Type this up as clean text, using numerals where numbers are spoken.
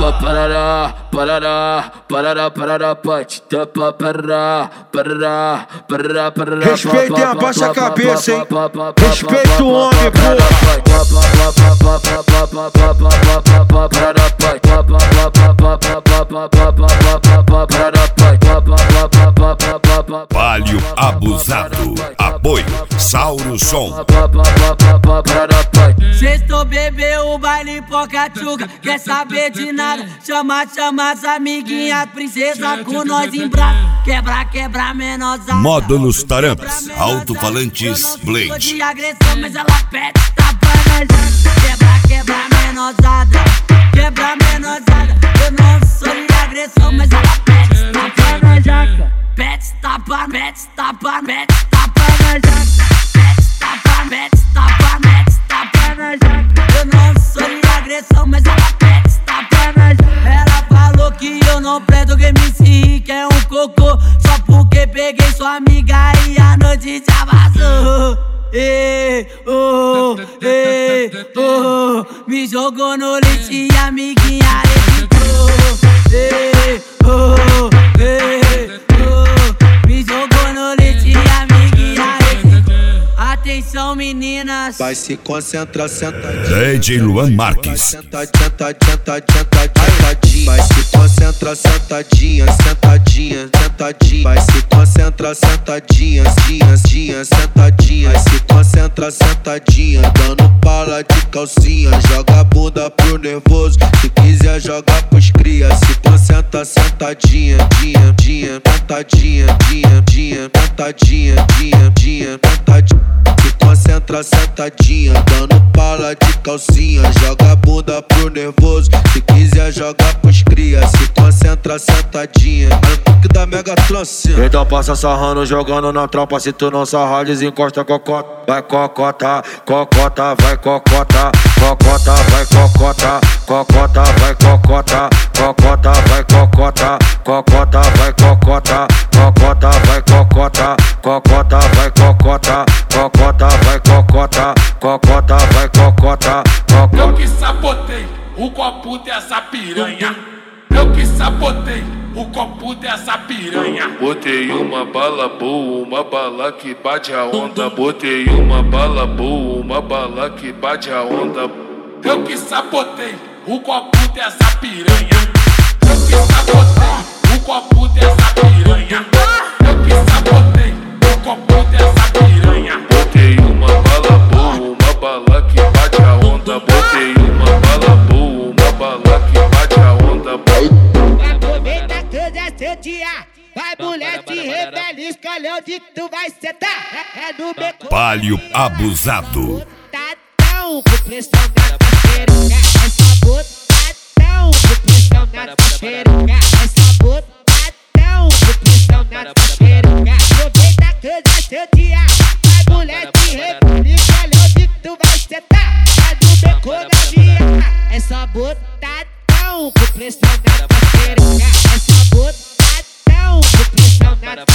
Parará, parará, parará, parará, pode tapa, parará, parará, parará, parará. Respeitem, abaixa a cabeça, hein? Respeita o homem, porra. Palio Abusado. Apoio Sauro Som. Sextou, bebeu o baile Pocatchuca. Quer saber de nada? Chama as amiguinhas, princesa com nós em braço. Quebra, menosada. Módulos Tarampas, alto-falantes Blade. De agressão, mas ela pede tapa na jaca. Quebra, menosada. Quebra, menosada. Eu não sou de agressão, mas ela pede tapa na jaca. Pede tapa na jaca. Pede tapa na jaca. Eu não sou de agressão, mas ela pede tapa na jaca. Ela falou que eu não presto, que MC Rick é um cocô. Só porque peguei sua amiga e a noite já vazou. Me jogou no lixo e a amiguinha evitou. Me jogou no lixo e a amiguinha evitou. Atenção, meninas, Vai se concentrar, sentadinha. DJ Luan Marques. Sentadinha. Vai se concentrar, sentadinha. Vai se concentrar, sentadinha. Vai se concentrar, sentadinha. Dando pala de calcinha. Joga a bunda pro nervoso. Se quiser jogar pros cria. Se concentra, sentadinha. Se concentra, sentadinha. Dando pala de calcinha. Joga a bunda pro nervoso. Se quiser jogar pros cria. Se concentra, sentadinha. No pique da mega trancinha. Então passa sarrando, jogando na tropa. Se tu não sarrar, desencosta cocota. Vai cocota, vai cocota. Vai cocota, vai cocota. Vai cocota, vai cocota. Eu que sabotei o copo dessa piranha. Eu que sabotei o copo dessa piranha. Botei uma bala boa, uma bala que bate a onda. Botei uma bala boa, uma bala que bate a onda. Eu que sabotei o copo dessa piranha. Eu que sabotei o copo dessa piranha. Eu que sabotei o copo dessa piranha. Botei uma bala boa, uma bala que bate a onda. Botei uma bala boa, uma bala que bate a onda. Aproveita todo esse dia. Vai, mulher, te rebelde, escolhe onde tu vai sentar. É no beco. Palio Abusado. Botadão, com pressão na peruca. É só botadão, com pressão na peruca. É só botadão, com pressão na peruca. Aproveita todo esse dia. Vai, mulher, te rebelde, escolhe onde tu vai sentar. É no beco da via. É só botadão, com pressão na peruca. É só botadão, com pressão na